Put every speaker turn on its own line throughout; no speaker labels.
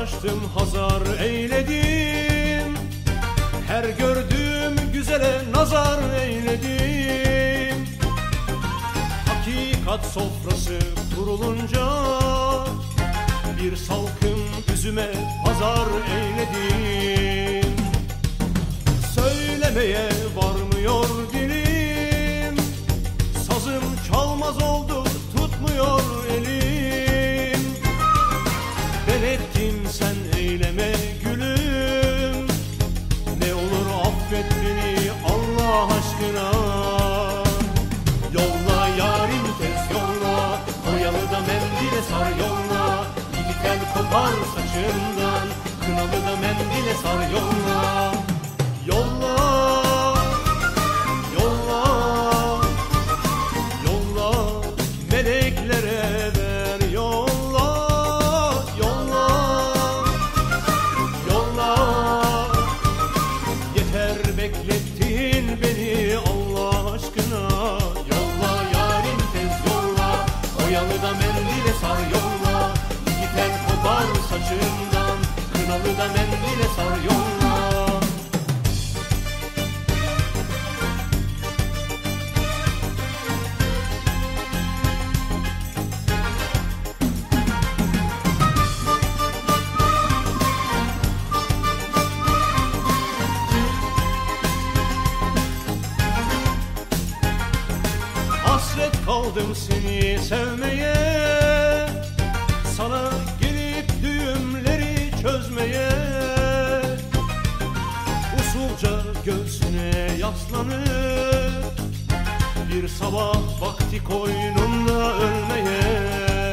açtım, hazar eyledim. Her gördüğüm güzele nazar eyledim. Hakikat sofrası kurulunca bir salkım üzüme pazar eyledim. Söylemeye varmıyor dilim, sazım çalmaz oldu, tutmuyor elim. Ben ettim, sen eyleme gülüm, ne olur affet beni Allah aşkına. Yolla yarim tez yolla, oyalı da mendile sar yolla. İki tel kopar saçından, kınalı da mendile sar yolla. Yolla, yolla, yolla, meleklere ver yolla. Yolla, yolla, yeter beklettin beni Allah aşkına. Yolla yarim tez yolla, oyalı da mendile sar yolla. İki tel kopar saçından, kınalı da mendile sar yolla. Hasret kaldım seni sevmeye, sana gelip düğümleri çözmeye. Usulca göğsüne yaslanıp bir sabah vakti koynunda ölmeye.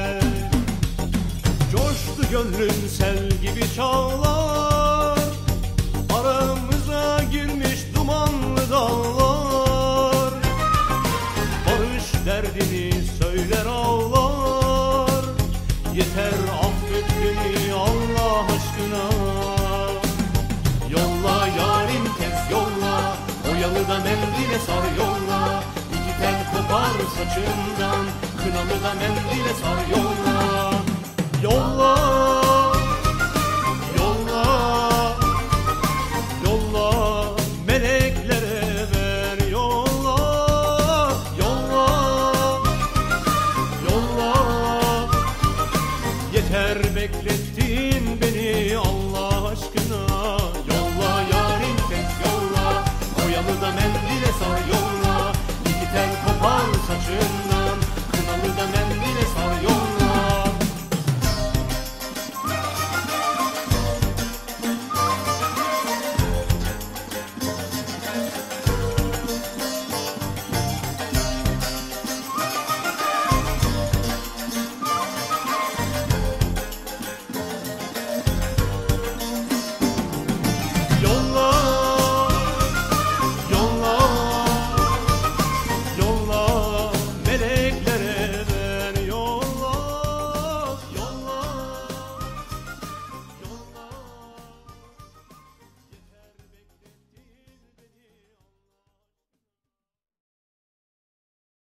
Coştu gönlüm sel gibi çağlar, aramıza girmiş dumanlı dağlar. Barış derdini söyler ağlar, yeter affet beni Allah aşkına. Yolla yarim tez yolla, oyalı da mendile sar yolla. İki tel kopar saçından, kınalı da mendile sar yolla. Yolla, yolla, yolla, meleklere ver yolla. Yolla, yolla, yeter beklettin beni Allah.